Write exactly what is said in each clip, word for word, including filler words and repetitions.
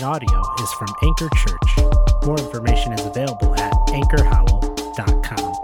following audio is from Anchor Church. More information is available at anchor howell dot com.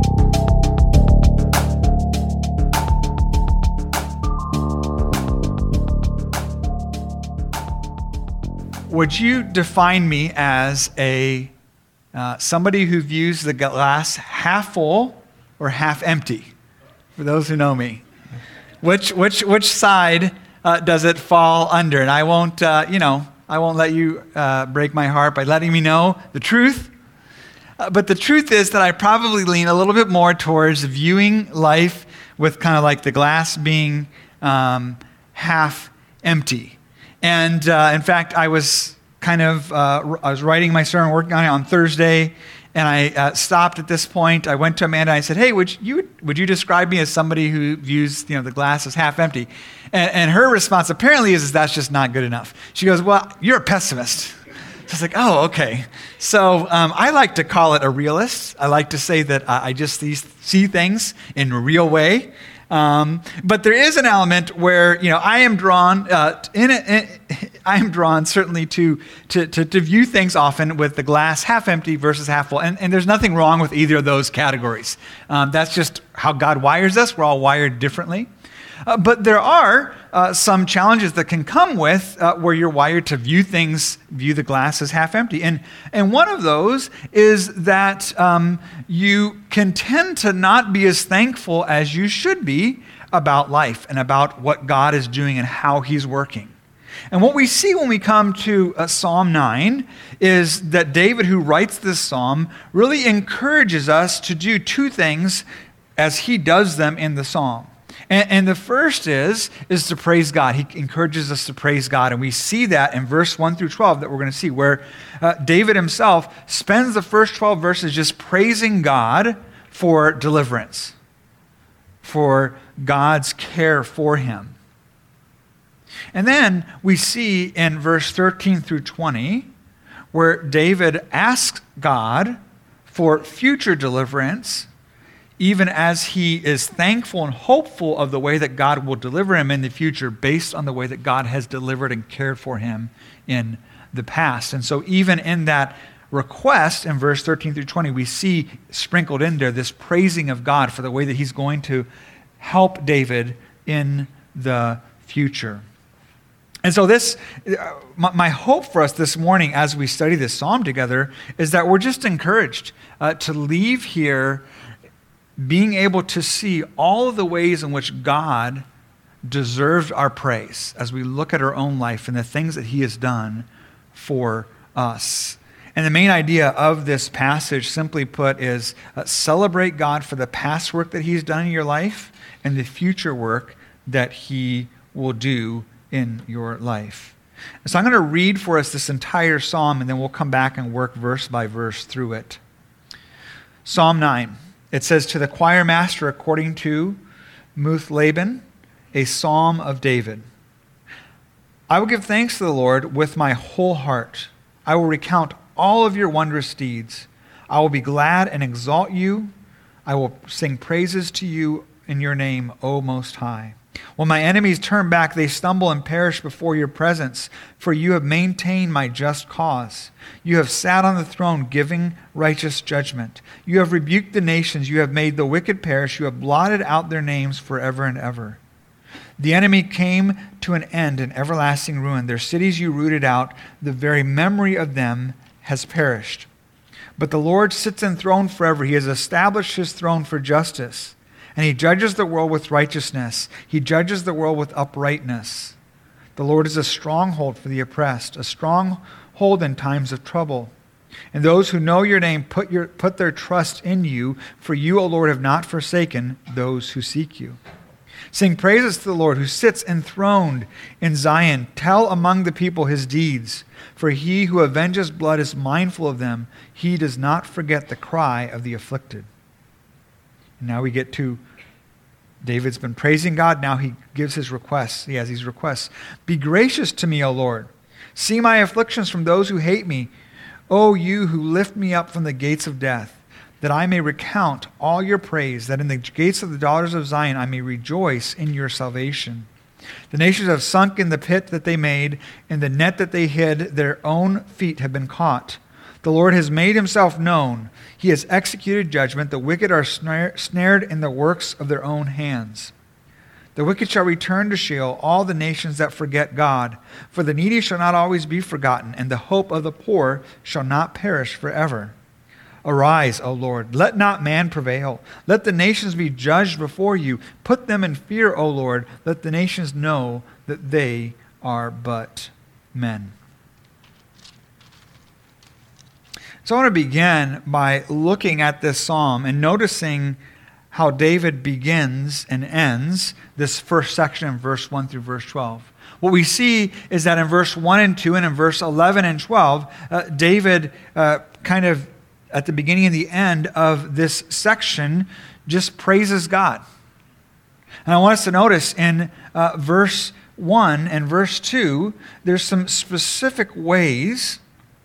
Would you define me as a uh, somebody who views the glass half full or half empty? For those who know me, which which which side uh, does it fall under? And I won't, uh, you know, I won't let you uh, break my heart by letting me know the truth. Uh, but the truth is that I probably lean a little bit more towards viewing life with kind of like the glass being um, half empty. And uh, in fact, I was kind of, uh, I was writing my sermon, working on it on Thursday, and I uh, stopped at this point. I went to Amanda and I said, hey, would you would you describe me as somebody who views, you know, the glass as half empty? And, and her response apparently is, is that's just not good enough. She goes, well, you're a pessimist. So I was like, oh, okay. So um, I like to call it a realist. I like to say that I just see, see things in a real way. Um, but there is an element where, you know, I am drawn uh, in, it, in I am drawn certainly to, to to to view things often with the glass half empty versus half full, and, and there's nothing wrong with either of those categories. Um, that's just how God wires us. We're all wired differently. Uh, but there are uh, some challenges that can come with uh, where you're wired to view things, view the glass as half empty. And, and one of those is that um, you can tend to not be as thankful as you should be about life and about what God is doing and how he's working. And what we see when we come to uh, Psalm nine is that David, who writes this psalm, really encourages us to do two things as he does them in the psalm. And, and the first is, is to praise God. He encourages us to praise God. And we see that in verse one through twelve that we're going to see, where uh, David himself spends the first twelve verses just praising God for deliverance, for God's care for him. And then we see in verse thirteen through twenty, where David asks God for future deliverance, even as he is thankful and hopeful of the way that God will deliver him in the future based on the way that God has delivered and cared for him in the past. And so even in that request in verse thirteen through twenty, we see sprinkled in there this praising of God for the way that he's going to help David in the future. And so this, my, my hope for us this morning as we study this psalm together is that we're just encouraged uh, to leave here being able to see all of the ways in which God deserves our praise as we look at our own life and the things that he has done for us. And the main idea of this passage, simply put, is uh, celebrate God for the past work that he's done in your life and the future work that he will do in your life. So I'm going to read for us this entire psalm, and then we'll come back and work verse by verse through it. Psalm nine. It says, to the choir master according to Muth-labben, a psalm of David. I will give thanks to the Lord with my whole heart. I will recount all of your wondrous deeds. I will be glad and exalt you. I will sing praises to you in your name, O Most High. When my enemies turn back, they stumble and perish before your presence, for you have maintained my just cause. You have sat on the throne giving righteous judgment. You have rebuked the nations. You have made the wicked perish. You have blotted out their names forever and ever. The enemy came to an end in everlasting ruin. Their cities you rooted out. The very memory of them has perished. But the Lord sits enthroned forever. He has established his throne for justice. And he judges the world with righteousness. He judges the world with uprightness. The Lord is a stronghold for the oppressed, a stronghold in times of trouble. And those who know your name put your put their trust in you, for you, O Lord, have not forsaken those who seek you. Sing praises to the Lord who sits enthroned in Zion. Tell among the people his deeds. For he who avenges blood is mindful of them. He does not forget the cry of the afflicted. And now we get to David's been praising God. Now he gives his requests. He has these requests. Be gracious to me, O Lord. See my afflictions from those who hate me. O you who lift me up from the gates of death, that I may recount all your praise, that in the gates of the daughters of Zion I may rejoice in your salvation. The nations have sunk in the pit that they made, in the net that they hid, their own feet have been caught. The Lord has made himself known. He has executed judgment. The wicked are snare, snared in the works of their own hands. The wicked shall return to Sheol, all the nations that forget God. For the needy shall not always be forgotten, and the hope of the poor shall not perish forever. Arise, O Lord, let not man prevail. Let the nations be judged before you. Put them in fear, O Lord. Let the nations know that they are but men. So I want to begin by looking at this psalm and noticing how David begins and ends this first section in verse one through verse twelve. What we see is that in verse one and two and in verse eleven and twelve, uh, David uh, kind of at the beginning and the end of this section just praises God. And I want us to notice in uh, verse one and verse two, there's some specific ways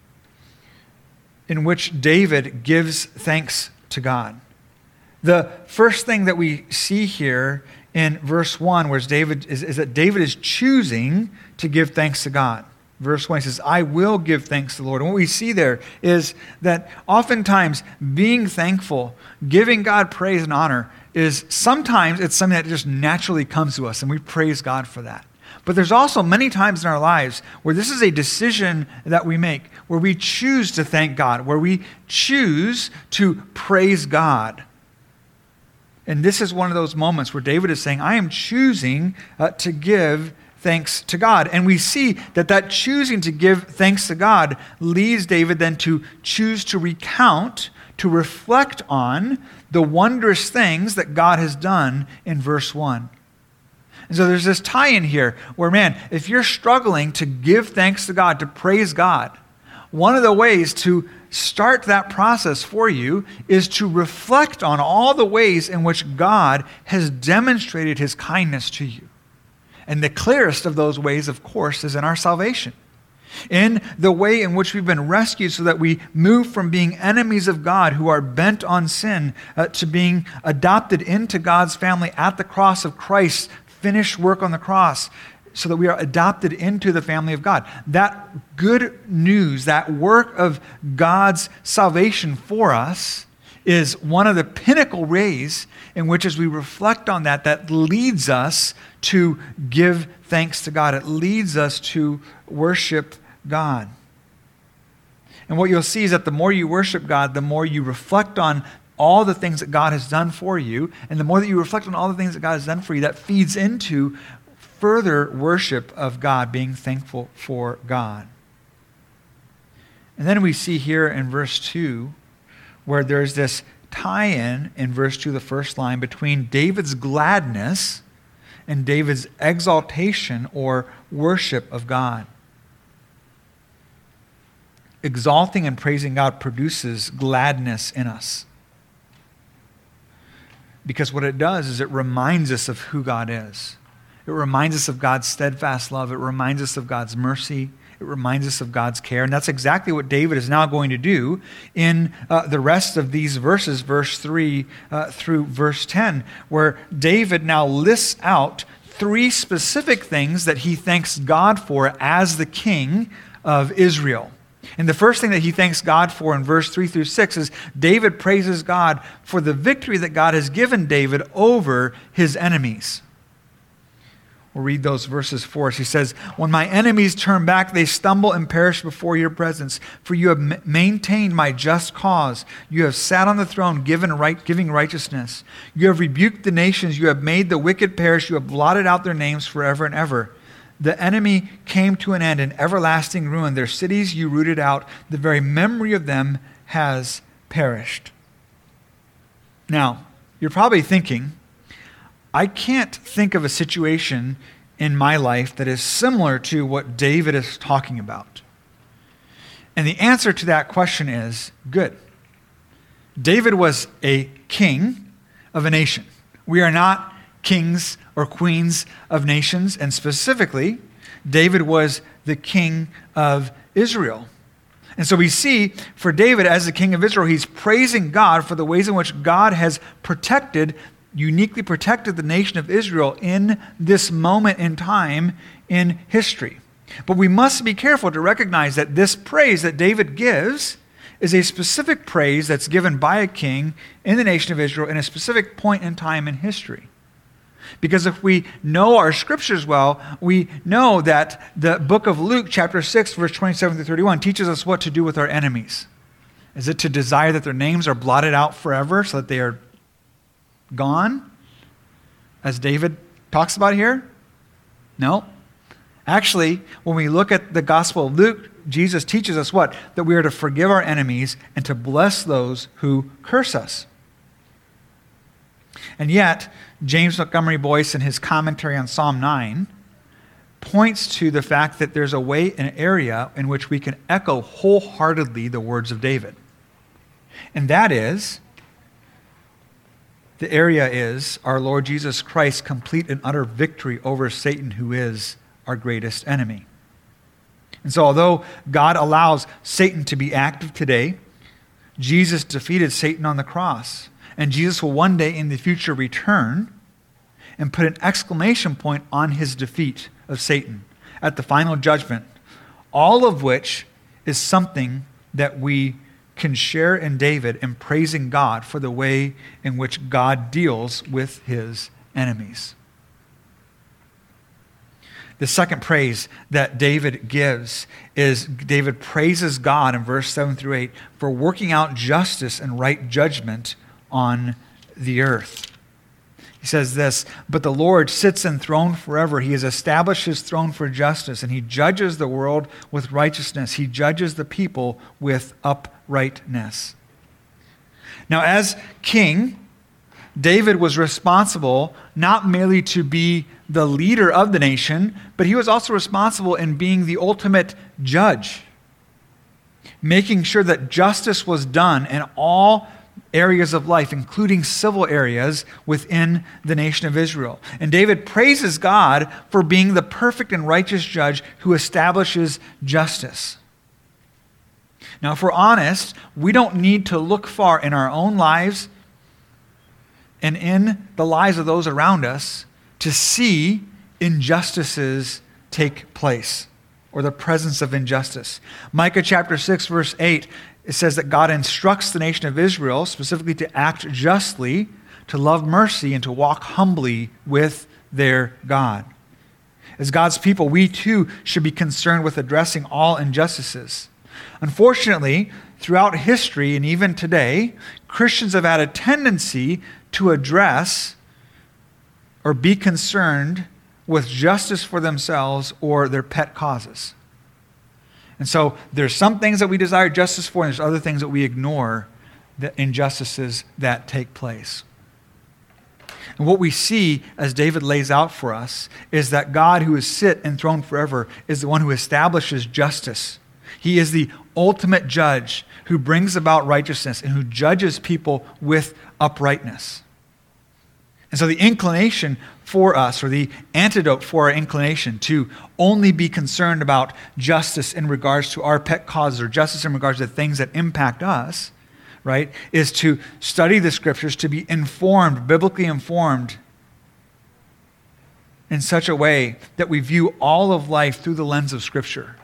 in which David gives thanks to God. The first thing that we see here in verse one where David is, is that David is choosing to give thanks to God. Verse one, he says, I will give thanks to the Lord. And what we see there is that oftentimes being thankful, giving God praise and honor is sometimes it's something that just naturally comes to us, and we praise God for that. But there's also many times in our lives where this is a decision that we make, where we choose to thank God, where we choose to praise God. And this is one of those moments where David is saying, I am choosing uh, to give thanks to God. And we see that that choosing to give thanks to God leads David then to choose to recount, to reflect on the wondrous things that God has done in verse one. And so there's this tie-in here where, man, if you're struggling to give thanks to God, to praise God, one of the ways to start that process for you is to reflect on all the ways in which God has demonstrated his kindness to you. And the clearest of those ways, of course, is in our salvation. In the way in which we've been rescued so that we move from being enemies of God who are bent on sin uh, to being adopted into God's family at the cross of Christ's finished work on the cross, so that we are adopted into the family of God. That good news, that work of God's salvation for us is one of the pinnacle ways in which, as we reflect on that, that leads us to give thanks to God. It leads us to worship God. And what you'll see is that the more you worship God, the more you reflect on all the things that God has done for you, and the more that you reflect on all the things that God has done for you, that feeds into further worship of God, being thankful for God. And then we see here in verse two, where there's this tie-in in verse two, the first line, between David's gladness and David's exaltation or worship of God. Exalting and praising God produces gladness in us. Because what it does is it reminds us of who God is. It reminds us of God's steadfast love. It reminds us of God's mercy. It reminds us of God's care. And that's exactly what David is now going to do in uh, the rest of these verses, verse three uh, through verse ten, where David now lists out three specific things that he thanks God for as the king of Israel. And the first thing that he thanks God for in verse three through six is David praises God for the victory that God has given David over his enemies. We'll read those verses for us. He says, when my enemies turn back, they stumble and perish before your presence. For you have maintained my just cause. You have sat on the throne, given right, giving righteousness. You have rebuked the nations. You have made the wicked perish. You have blotted out their names forever and ever. The enemy came to an end in everlasting ruin. Their cities you rooted out. The very memory of them has perished. Now, you're probably thinking, I can't think of a situation in my life that is similar to what David is talking about. And the answer to that question is good. David was a king of a nation. We are not kings or queens of nations, and specifically, David was the king of Israel. And so we see for David as the king of Israel, he's praising God for the ways in which God has protected uniquely protected the nation of Israel in this moment in time in history. But we must be careful to recognize that this praise that David gives is a specific praise that's given by a king in the nation of Israel in a specific point in time in history. Because if we know our scriptures well, we know that the book of Luke, chapter six, verse twenty-seven through thirty-one, teaches us what to do with our enemies. Is it to desire that their names are blotted out forever so that they are gone, as David talks about here? No. Actually, when we look at the Gospel of Luke, Jesus teaches us what? That we are to forgive our enemies and to bless those who curse us. And yet, James Montgomery Boyce, in his commentary on Psalm nine, points to the fact that there's a way, an area in which we can echo wholeheartedly the words of David. And that is, the area is our Lord Jesus Christ's complete and utter victory over Satan, who is our greatest enemy. And so although God allows Satan to be active today, Jesus defeated Satan on the cross. And Jesus will one day in the future return and put an exclamation point on his defeat of Satan at the final judgment, all of which is something that we can share in David in praising God for the way in which God deals with his enemies. The second praise that David gives is David praises God in verse seven through eight for working out justice and right judgment on the earth. He says this, "But the Lord sits enthroned forever. He has established his throne for justice, and he judges the world with righteousness. He judges the people with uprightness." Now, as king, David was responsible not merely to be the leader of the nation, but he was also responsible in being the ultimate judge, making sure that justice was done in all areas of life, including civil areas within the nation of Israel. And David praises God for being the perfect and righteous judge who establishes justice. Now, if we're honest, we don't need to look far in our own lives and in the lives of those around us to see injustices take place or the presence of injustice. Micah chapter six, verse eight, it says that God instructs the nation of Israel specifically to act justly, to love mercy, and to walk humbly with their God. As God's people, we too should be concerned with addressing all injustices. Unfortunately, throughout history and even today, Christians have had a tendency to address or be concerned with justice for themselves or their pet causes. And so there's some things that we desire justice for, and there's other things that we ignore, the injustices that take place. And what we see, as David lays out for us, is that God, who is sit enthroned forever, is the one who establishes justice. He is the ultimate judge who brings about righteousness and who judges people with uprightness. And so the inclination for us, or the antidote for our inclination to only be concerned about justice in regards to our pet causes or justice in regards to things that impact us, right, is to study the scriptures, to be informed, biblically informed in such a way that we view all of life through the lens of Scripture.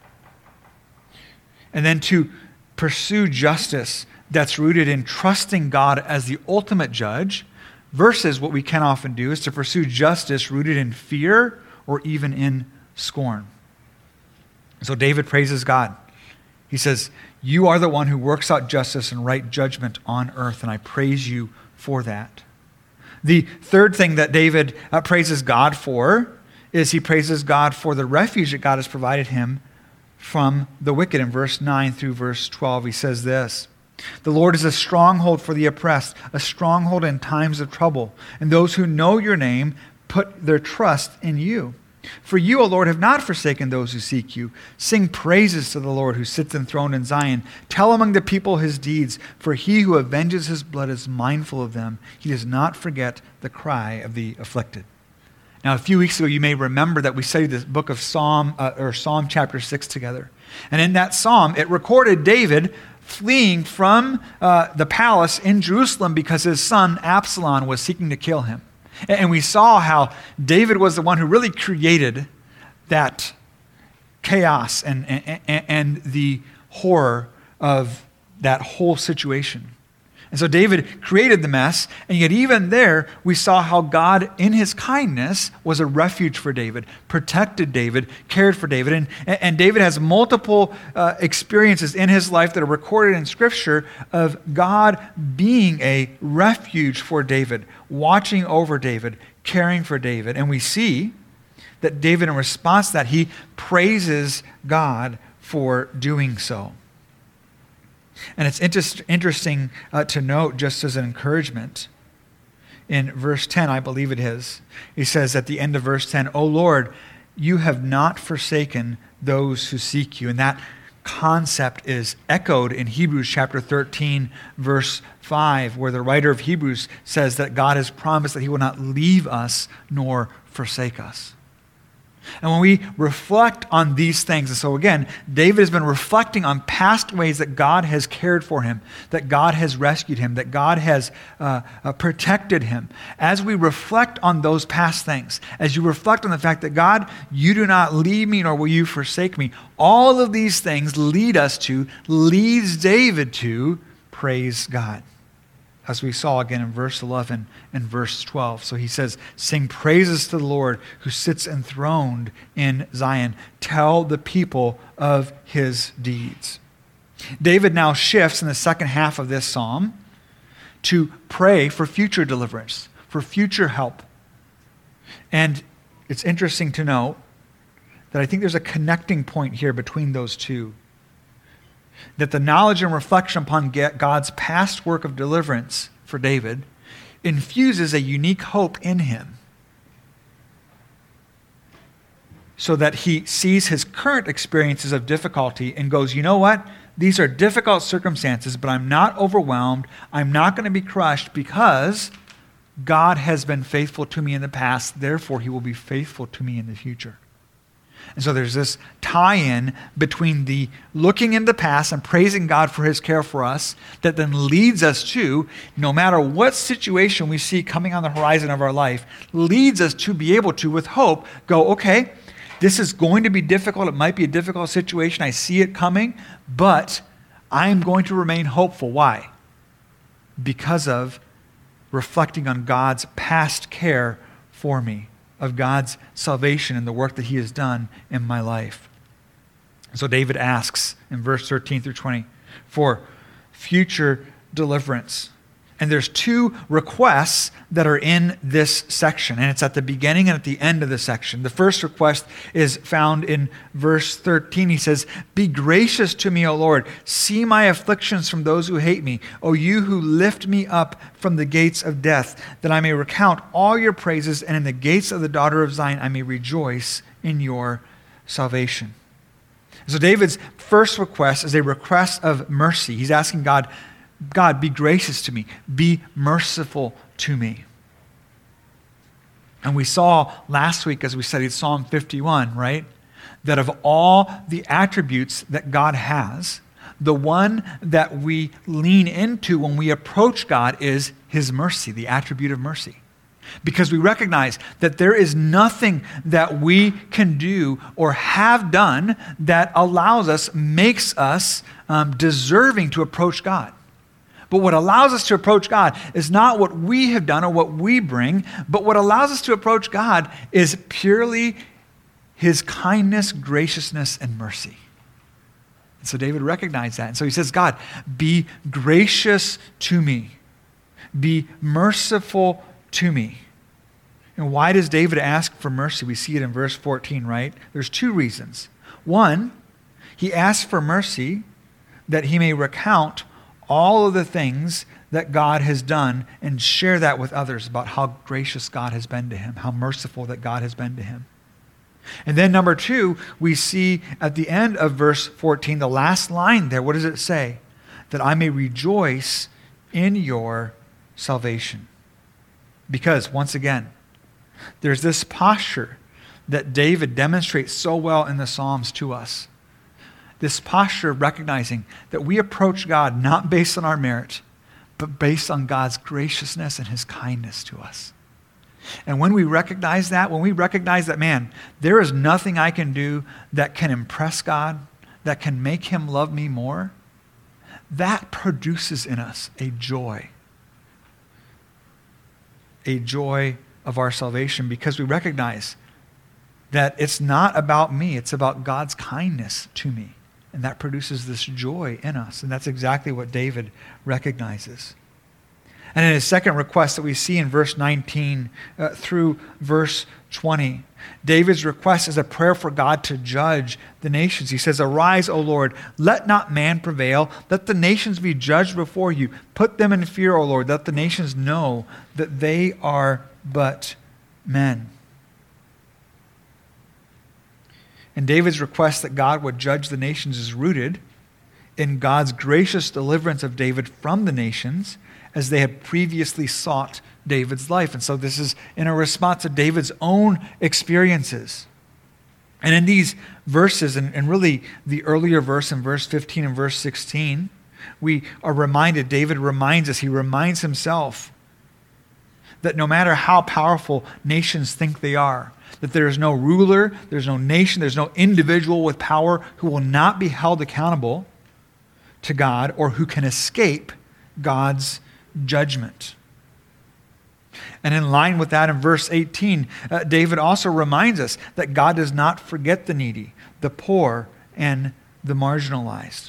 And then to pursue justice that's rooted in trusting God as the ultimate judge, versus what we can often do is to pursue justice rooted in fear or even in scorn. So David praises God. He says, "You are the one who works out justice and right judgment on earth, and I praise you for that." The third thing that David uh, praises God for is he praises God for the refuge that God has provided him from the wicked. In verse nine through verse twelve, he says this, "The Lord is a stronghold for the oppressed, a stronghold in times of trouble. And those who know your name put their trust in you. For you, O Lord, have not forsaken those who seek you. Sing praises to the Lord who sits enthroned in Zion. Tell among the people his deeds, for he who avenges his blood is mindful of them. He does not forget the cry of the afflicted." Now, a few weeks ago, you may remember that we studied this book of Psalm, uh, or Psalm chapter six together. And in that psalm, it recorded David fleeing from uh, the palace in Jerusalem because his son Absalom was seeking to kill him. And we saw how David was the one who really created that chaos and, and, and the horror of that whole situation. And so David created the mess, and yet even there, we saw how God, in his kindness, was a refuge for David, protected David, cared for David. And, and David has multiple uh, experiences in his life that are recorded in Scripture of God being a refuge for David, watching over David, caring for David. And we see that David, in response to that, he praises God for doing so. And it's interest, interesting uh, to note, just as an encouragement, in verse ten, I believe it is, he says at the end of verse ten, "O Lord, you have not forsaken those who seek you." And that concept is echoed in Hebrews chapter thirteen, verse five, where the writer of Hebrews says that God has promised that he will not leave us nor forsake us. And when we reflect on these things, and so again, David has been reflecting on past ways that God has cared for him, that God has rescued him, that God has uh, uh, protected him. As we reflect on those past things, as you reflect on the fact that God, you do not leave me nor will you forsake me, all of these things lead us to, leads David to praise God. As we saw again in verse eleven and verse twelve. So he says, "Sing praises to the Lord who sits enthroned in Zion. Tell the people of his deeds." David now shifts in the second half of this psalm to pray for future deliverance, for future help. And it's interesting to note that I think there's a connecting point here between those two. That the knowledge and reflection upon God's past work of deliverance for David infuses a unique hope in him, so that he sees his current experiences of difficulty and goes, you know what? These are difficult circumstances, but I'm not overwhelmed. I'm not going to be crushed because God has been faithful to me in the past. Therefore, he will be faithful to me in the future. And so there's this tie-in between the looking in the past and praising God for his care for us that then leads us to, no matter what situation we see coming on the horizon of our life, leads us to be able to, with hope, go, okay, this is going to be difficult. It might be a difficult situation. I see it coming, but I'm going to remain hopeful. Why? Because of reflecting on God's past care for me, of God's salvation and the work that he has done in my life. So David asks in verse thirteen through twenty for future deliverance. And there's two requests that are in this section, and it's at the beginning and at the end of the section. The first request is found in verse thirteen. He says, "Be gracious to me, O Lord. See my afflictions from those who hate me. O you who lift me up from the gates of death, that I may recount all your praises, and in the gates of the daughter of Zion I may rejoice in your salvation." So David's first request is a request of mercy. He's asking God, God, be gracious to me. Be merciful to me. And we saw last week as we studied Psalm fifty-one, right, that of all the attributes that God has, the one that we lean into when we approach God is his mercy, the attribute of mercy. Because we recognize that there is nothing that we can do or have done that allows us, makes us um, deserving to approach God. But what allows us to approach God is not what we have done or what we bring, but what allows us to approach God is purely his kindness, graciousness, and mercy. And so David recognized that. And so he says, God, be gracious to me. Be merciful to me. And why does David ask for mercy? We see it in verse fourteen, right? There's two reasons. One, he asks for mercy that he may recount all of the things that God has done and share that with others about how gracious God has been to him, how merciful that God has been to him. And then number two, we see at the end of verse fourteen, the last line there, what does it say? That I may rejoice in your salvation. Because, once again, there's this posture that David demonstrates so well in the Psalms to us. this posture of recognizing that we approach God not based on our merit, but based on God's graciousness and his kindness to us. And when we recognize that, when we recognize that, man, there is nothing I can do that can impress God, that can make him love me more, that produces in us a joy. A joy of our salvation, because we recognize that it's not about me, it's about God's kindness to me. And that produces this joy in us. And that's exactly what David recognizes. And in his second request that we see in verse nineteen uh, through verse twenty, David's request is a prayer for God to judge the nations. He says, "Arise, O Lord, let not man prevail. Let the nations be judged before you. Put them in fear, O Lord. Let the nations know that they are but men." And David's request that God would judge the nations is rooted in God's gracious deliverance of David from the nations, as they had previously sought David's life. And so this is in a response to David's own experiences. And in these verses, and, and really the earlier verse in verse fifteen and verse sixteen, we are reminded, David reminds us, he reminds himself that no matter how powerful nations think they are, that there is no ruler, there's no nation, there's no individual with power who will not be held accountable to God or who can escape God's judgment. And in line with that, in verse eighteen, uh, David also reminds us that God does not forget the needy, the poor, and the marginalized.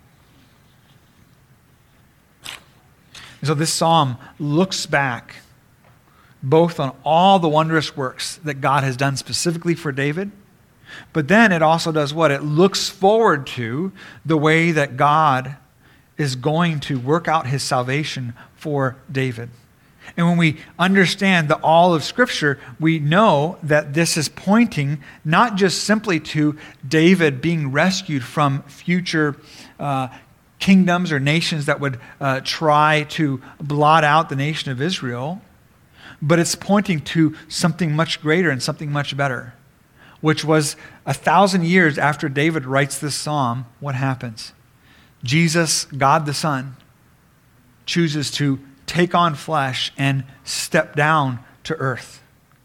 And so this psalm looks back both on all the wondrous works that God has done specifically for David, but then it also does what? It looks forward to the way that God is going to work out his salvation for David. And when we understand the all of Scripture, we know that this is pointing not just simply to David being rescued from future uh, kingdoms or nations that would uh, try to blot out the nation of Israel, but it's pointing to something much greater and something much better, which was a thousand years after David writes this psalm. What happens? Jesus, God the Son, chooses to take on flesh and step down to earth.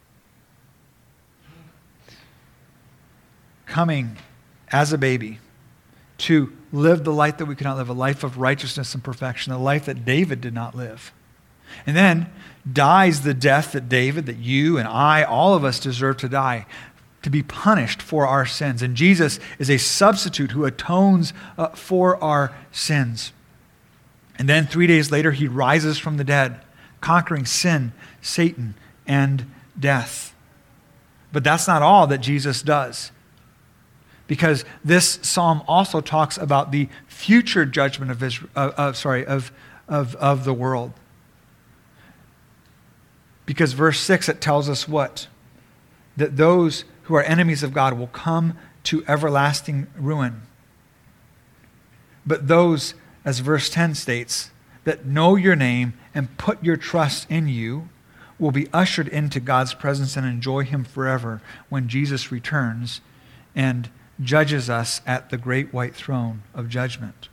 Coming as a baby to live the life that we cannot live, a life of righteousness and perfection, a life that David did not live. And then dies the death that David, that you and I, all of us deserve to die, to be punished for our sins. And Jesus is a substitute who atones uh, for our sins. And then three days later, he rises from the dead, conquering sin, Satan, and death. But that's not all that Jesus does, because this psalm also talks about the future judgment of Israel, uh, uh, sorry, of, of, of the world. Because verse six, it tells us what? That those who are enemies of God will come to everlasting ruin. But those, as verse ten states, that know your name and put your trust in you will be ushered into God's presence and enjoy him forever when Jesus returns and judges us at the great white throne of judgment.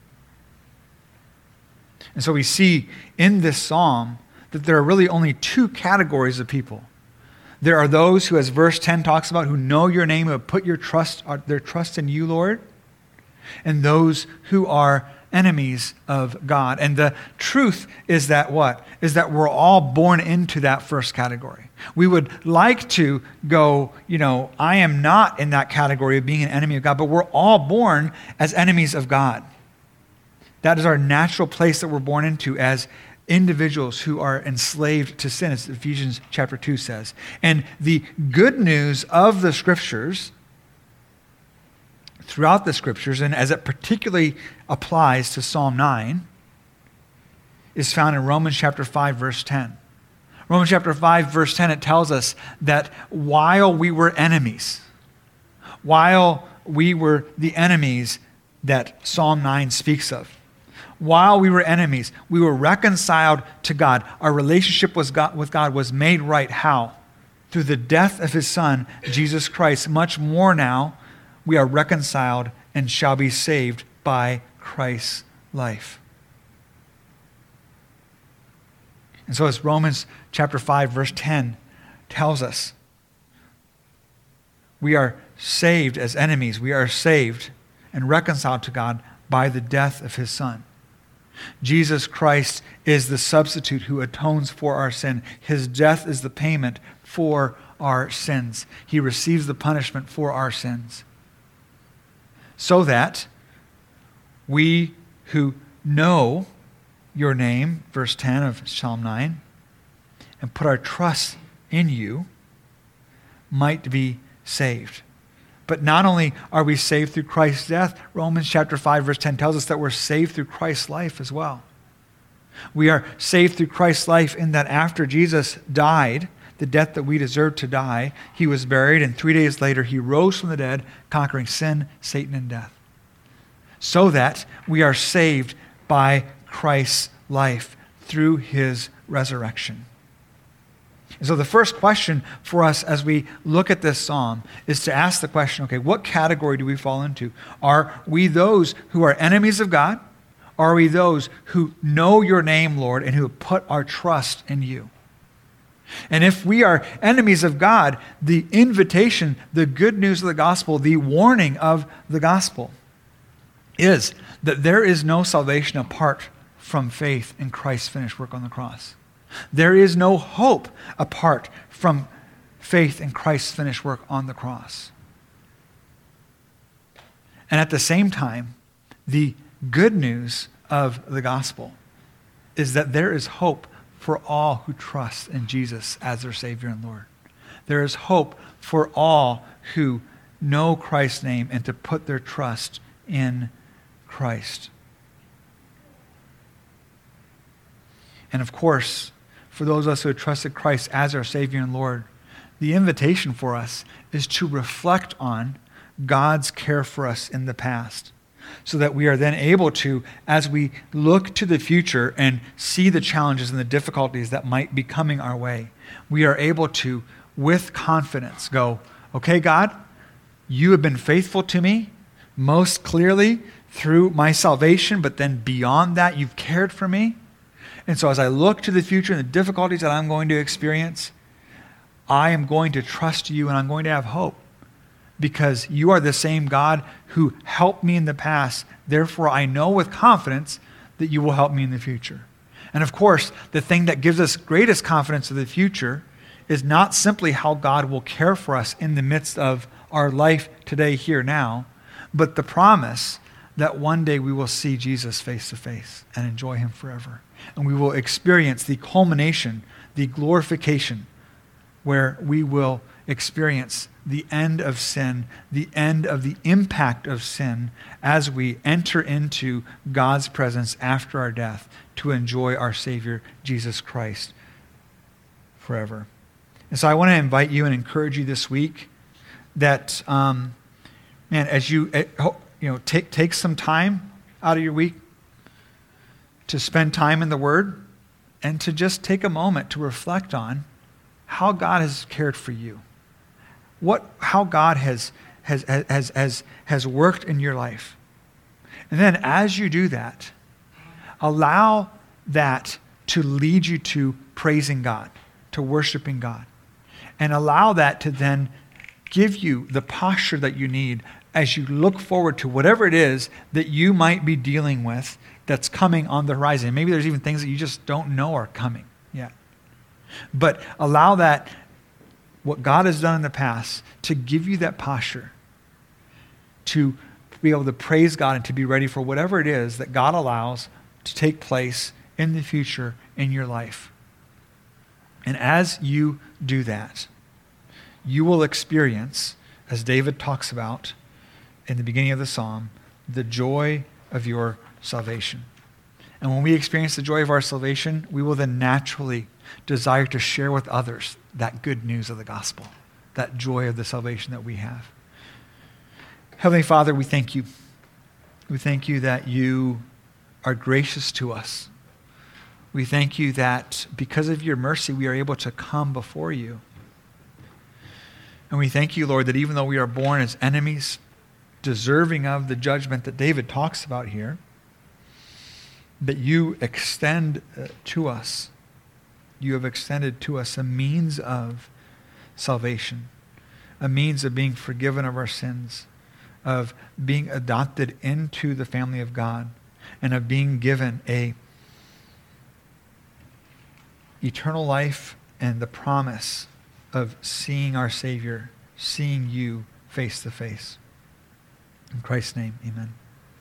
And so we see in this psalm that there are really only two categories of people. There are those who, as verse ten talks about, who know your name, who have put your trust, their trust in you, Lord, and those who are enemies of God. And the truth is that what? Is that we're all born into that first category. We would like to go, you know, I am not in that category of being an enemy of God, but we're all born as enemies of God. That is our natural place that we're born into as individuals who are enslaved to sin, as Ephesians chapter two says. And the good news of the Scriptures, throughout the Scriptures, and as it particularly applies to Psalm nine, is found in Romans chapter five, verse ten. Romans chapter five, verse ten, it tells us that while we were enemies, while we were the enemies that Psalm nine speaks of, while we were enemies, we were reconciled to God. Our relationship with God, with God was made right. How? Through the death of his Son, Jesus Christ. Much more now, we are reconciled and shall be saved by Christ's life. And so as Romans chapter five, verse ten tells us, we are saved as enemies. We are saved and reconciled to God by the death of his Son. Jesus Christ is the substitute who atones for our sin. His death is the payment for our sins. He receives the punishment for our sins. So that we who know your name, verse ten of Psalm nine, and put our trust in you, might be saved. But not only are we saved through Christ's death, Romans chapter five, verse ten tells us that we're saved through Christ's life as well. We are saved through Christ's life in that after Jesus died, the death that we deserved to die, he was buried, and three days later he rose from the dead, conquering sin, Satan, and death. So that we are saved by Christ's life through his resurrection. And so the first question for us as we look at this psalm is to ask the question, okay, what category do we fall into? Are we those who are enemies of God? Or are we those who know your name, Lord, and who have put our trust in you? And if we are enemies of God, the invitation, the good news of the gospel, the warning of the gospel is that there is no salvation apart from faith in Christ's finished work on the cross. There is no hope apart from faith in Christ's finished work on the cross. And at the same time, the good news of the gospel is that there is hope for all who trust in Jesus as their Savior and Lord. There is hope for all who know Christ's name and to put their trust in Christ. And of course, for those of us who have trusted Christ as our Savior and Lord, the invitation for us is to reflect on God's care for us in the past, so that we are then able to, as we look to the future and see the challenges and the difficulties that might be coming our way, we are able to, with confidence, go, okay, God, you have been faithful to me, most clearly through my salvation, but then beyond that, you've cared for me. And so as I look to the future and the difficulties that I'm going to experience, I am going to trust you and I'm going to have hope, because you are the same God who helped me in the past. Therefore, I know with confidence that you will help me in the future. And of course, the thing that gives us greatest confidence of the future is not simply how God will care for us in the midst of our life today, here, now, but the promise that one day we will see Jesus face to face and enjoy him forever. And we will experience the culmination, the glorification, where we will experience the end of sin, the end of the impact of sin, as we enter into God's presence after our death to enjoy our Savior, Jesus Christ, forever. And so I want to invite you and encourage you this week that, um, man, as you, you know, take, take some time out of your week to spend time in the Word and to just take a moment to reflect on how God has cared for you. What, how God has, has, has, has, has worked in your life. And then as you do that, allow that to lead you to praising God, to worshiping God. And allow that to then give you the posture that you need as you look forward to whatever it is that you might be dealing with that's coming on the horizon. Maybe there's even things that you just don't know are coming yet. But allow that, what God has done in the past, to give you that posture to be able to praise God and to be ready for whatever it is that God allows to take place in the future in your life. And as you do that, you will experience, as David talks about in the beginning of the psalm, the joy of your salvation. And when we experience the joy of our salvation, we will then naturally desire to share with others that good news of the gospel, that joy of the salvation that we have. Heavenly Father, we thank you. We thank you that you are gracious to us. We thank you that because of your mercy, we are able to come before you. And we thank you, Lord, that even though we are born as enemies, deserving of the judgment that David talks about here, that you extend uh, to us, you have extended to us a means of salvation, a means of being forgiven of our sins, of being adopted into the family of God, and of being given a eternal life and the promise of seeing our Savior, seeing you face to face. In Christ's name, amen.